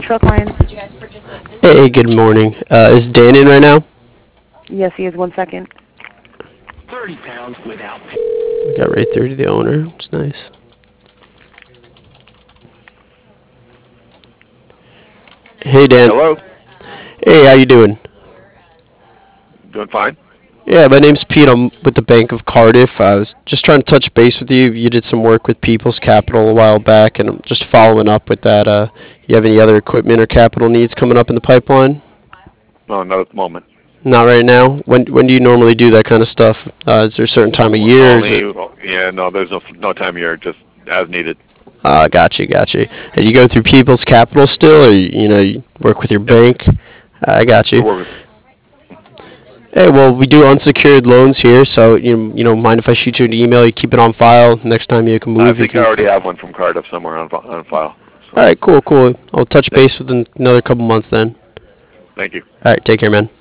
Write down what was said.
truck line. Hey, good morning. Is Dan in right now? Yes, he is. 1 second. 30 pounds without. We got right through to the owner. It's nice. Hey, Dan. Hello. Hey, how you doing? Doing fine. Yeah, my name's Pete. I'm with the Bank of Cardiff. I was just trying to touch base with you. You did some work with People's Capital a while back, and I'm just following up with that. You have any other equipment or capital needs coming up in the pipeline? No, not at the moment. Not right now. When do you normally do that kind of stuff? Is there a certain time of year? Or is it? Yeah, no, there's no time of year, just as needed. Gotcha. And you go through People's Capital still, or you work with your bank? I got you. We're working. Hey, well, we do unsecured loans here, so mind if I shoot you an email? You keep it on file. Next time you can move, I you think can. I already have one from Cardiff somewhere on file. So, All right, cool. I'll touch base within another couple months then. thank you. All right, take care, man.